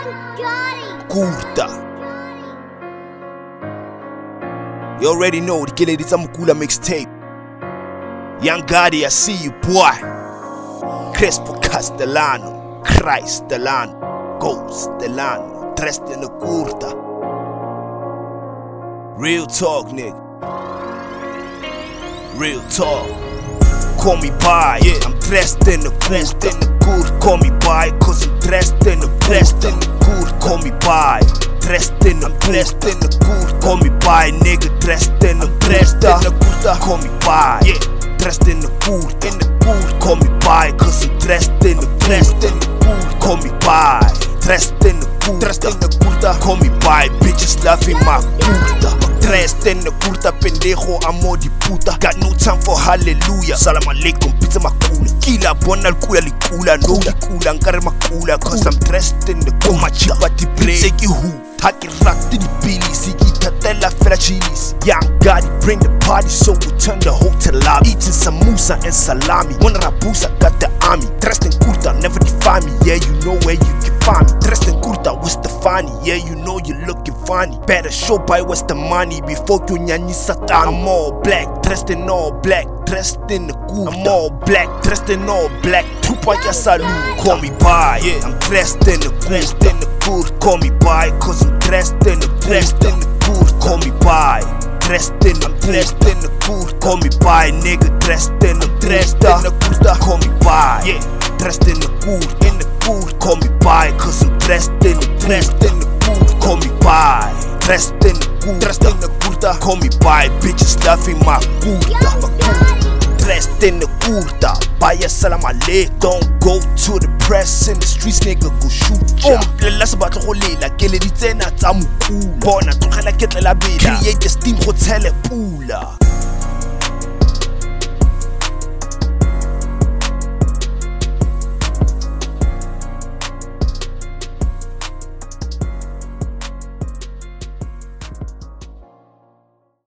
Kurta. You already know the killer is Mukula mixtape. Young Gotti, I see you, boy. Crespo Castellano, Christ Delano, Ghost Delano, dressed in the kurta. Real talk, nigga. Real talk. Call me by, yeah. I'm dressed in the kurta. Call me by, cause I'm dressed in the kurta. Call me by, dressed in the kurta. Call me by, nigga, dressed in the kurta. Call me by, yeah. Dressed in the kurta. Call me by, cause I'm dressed in the kurta. Call me by, dressed in the kurta. Call me by, bitches loving my kurta. Dressed in the kurta, pendejo, amo di puta. Got no time for hallelujah. Salam alaikum, pizza makula. Kila bona alkula likula, no likula, nkare makula. Cause I'm dressed in the kurta. My chipa di play, take you who. Taki rakti di bili, siki tatela fela chilis. Young Gotti, bring the party, so we turn the hotel lobby. Eating samosa and salami. One rabusa got the army. Dressed in kurta, never define me. Yeah, you know where you can find me. Dressed in kurta, what's the funny? Yeah, you know you're looking funny. Better show by what's the money before you nyanyi satan. I'm all black, dressed in all black. Dressed in the kurta. I'm all black, dressed in all black. Tupac ya salute. Call me by, yeah. I'm dressed in the kurta. Call me by, cause I'm dressed in the kurta. Call me by, dressed in the kurta. Call me by, nigga, dressed in the kurta. Call me by, yeah. Dressed in the kurta. Call me by, cause I'm dressed in the kurta. Call me by, dressed in the kurta. Call me by, bitches loving my kurta. Dressed in the kurta, baya salam alaikum. Don't go to the press in the streets, nigga, go shoot ya. Mplela se batlo go lela, ke le ditsena tsa mokula. Bona tlogela ke tlela bela, create the steam go tshele pula.